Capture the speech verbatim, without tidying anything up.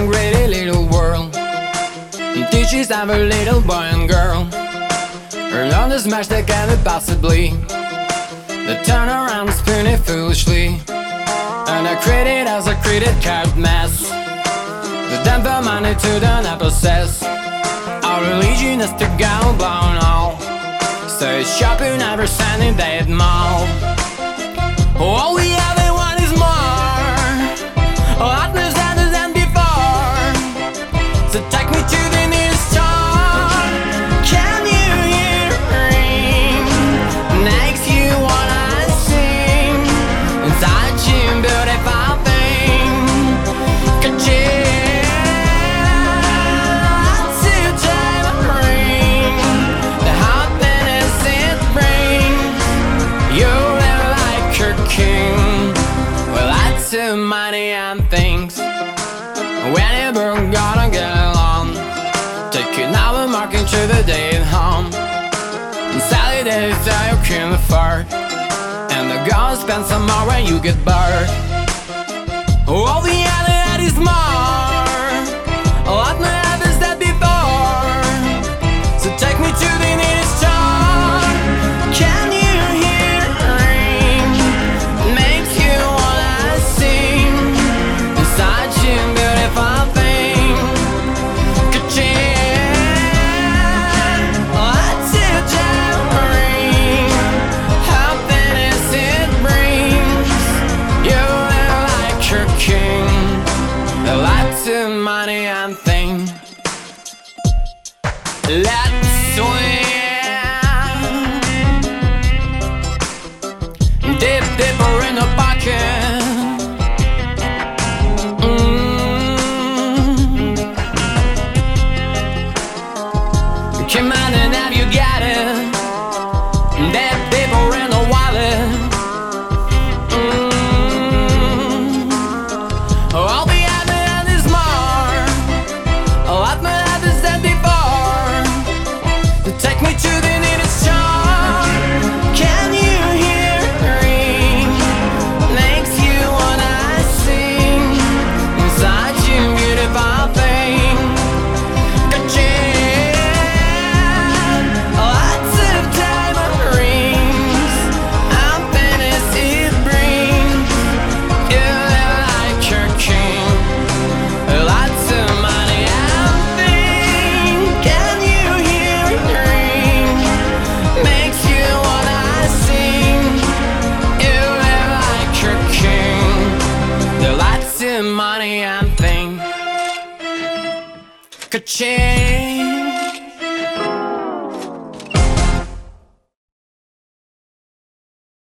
a greedy little world, and teaches every little boy and girl. Learn to smash together possibly, they turn around and spin it foolishly, and I create it as a credit card mess. The damn for money to the not possess. Our religion is to go blown all, so it's shopping every Sunday day at mall. All we ever want is more, a lot more than before. So take me to the nearest store. Can you hear it ring? Makes you wanna sing. Inside you, beautiful thing. Ka-ching. Money and things, whenever I'm gonna get along, taking our market to the day at home. And Saturday is how you can afford, and the gonna spend some more when you get bored. All the other had is more, a lot more others than before. So take me to the nearest store. Can you hear it ring? Makes you wanna sing. Such a beautiful thing. Ka-ching. What's your jamboree? Happiness it brings. You live like your king. Lots of money and things. Let's swim deep, deeper in the pocket. Come on and have you got it? That paper in the wallet. mm. All the other hand is more, a lot more others than before. Take me to the nearest shore. Can you hear it ring? Makes you wanna sing. Such a beautiful thing. Ka-ching. Money and thing. Ka-ching.